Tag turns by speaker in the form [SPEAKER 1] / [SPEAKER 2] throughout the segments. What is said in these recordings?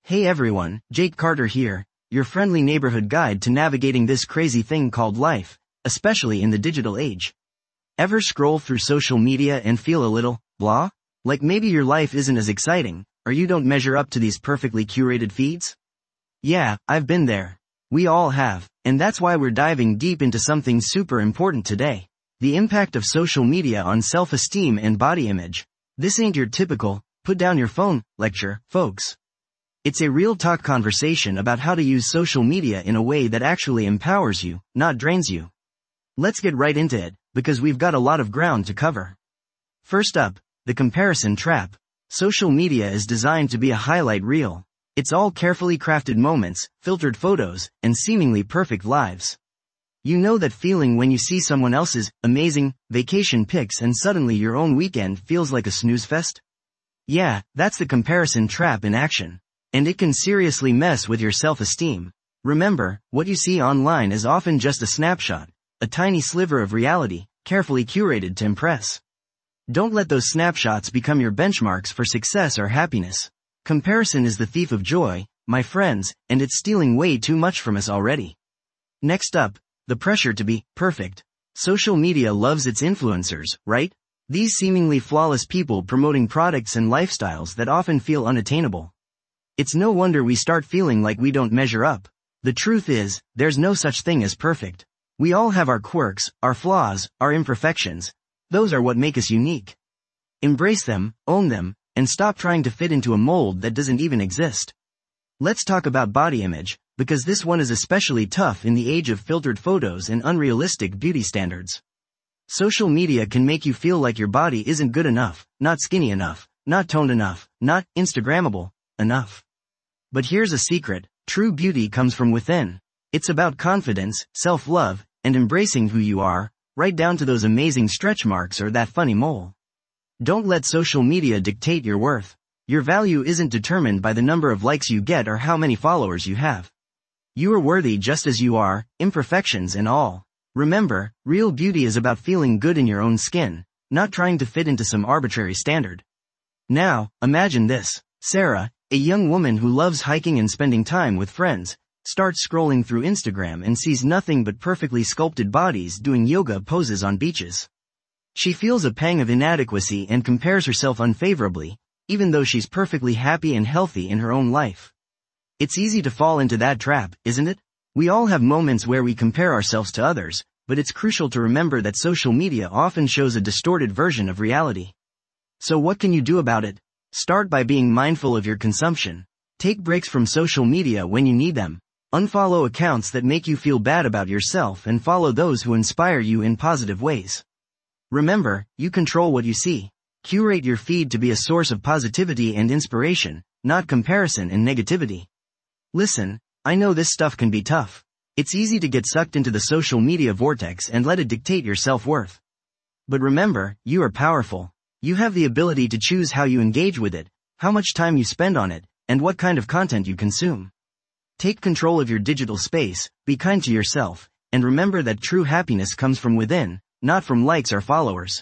[SPEAKER 1] Hey everyone, Jake Carter here, your friendly neighborhood guide to navigating this crazy thing called life, especially in the digital age. Ever scroll through social media and feel a little, blah? Like maybe your life isn't as exciting, or you don't measure up to these perfectly curated feeds? Yeah, I've been there. We all have, and that's why we're diving deep into something super important today. The impact of social media on self-esteem and body image. This ain't your typical, put down your phone, lecture, folks. It's a real talk conversation about how to use social media in a way that actually empowers you, not drains you. Let's get right into it, because we've got a lot of ground to cover. First up, the comparison trap. Social media is designed to be a highlight reel. It's all carefully crafted moments, filtered photos, and seemingly perfect lives. You know that feeling when you see someone else's amazing vacation pics and suddenly your own weekend feels like a snooze fest? Yeah, that's the comparison trap in action. And it can seriously mess with your self-esteem. Remember, what you see online is often just a snapshot, a tiny sliver of reality, carefully curated to impress. Don't let those snapshots become your benchmarks for success or happiness. Comparison is the thief of joy, my friends, and it's stealing way too much from us already. Next up, the pressure to be perfect. Social media loves its influencers, right? These seemingly flawless people promoting products and lifestyles that often feel unattainable. It's no wonder we start feeling like we don't measure up. The truth is, there's no such thing as perfect. We all have our quirks, our flaws, our imperfections. Those are what make us unique. Embrace them, own them, and stop trying to fit into a mold that doesn't even exist. Let's talk about body image, because this one is especially tough in the age of filtered photos and unrealistic beauty standards. Social media can make you feel like your body isn't good enough, not skinny enough, not toned enough, not Instagrammable enough. But here's a secret, true beauty comes from within. It's about confidence, self-love, and embracing who you are, right down to those amazing stretch marks or that funny mole. Don't let social media dictate your worth. Your value isn't determined by the number of likes you get or how many followers you have. You are worthy just as you are, imperfections and all. Remember, real beauty is about feeling good in your own skin, not trying to fit into some arbitrary standard. Now, imagine this. Sarah, a young woman who loves hiking and spending time with friends, starts scrolling through Instagram and sees nothing but perfectly sculpted bodies doing yoga poses on beaches. She feels a pang of inadequacy and compares herself unfavorably, even though she's perfectly happy and healthy in her own life. It's easy to fall into that trap, isn't it? We all have moments where we compare ourselves to others, but it's crucial to remember that social media often shows a distorted version of reality. So what can you do about it? Start by being mindful of your consumption. Take breaks from social media when you need them. Unfollow accounts that make you feel bad about yourself and follow those who inspire you in positive ways. Remember, you control what you see. Curate your feed to be a source of positivity and inspiration, not comparison and negativity. Listen, I know this stuff can be tough. It's easy to get sucked into the social media vortex and let it dictate your self-worth. But remember, you are powerful. You have the ability to choose how you engage with it, how much time you spend on it, and what kind of content you consume. Take control of your digital space, be kind to yourself, and remember that true happiness comes from within, not from likes or followers.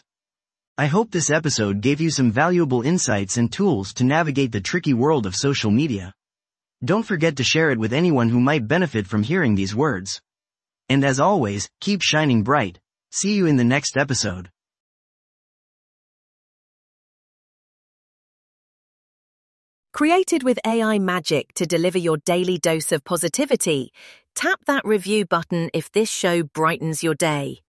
[SPEAKER 1] I hope this episode gave you some valuable insights and tools to navigate the tricky world of social media. Don't forget to share it with anyone who might benefit from hearing these words. And as always, keep shining bright. See you in the next episode.
[SPEAKER 2] Created with AI magic to deliver your daily dose of positivity, tap that review button if this show brightens your day.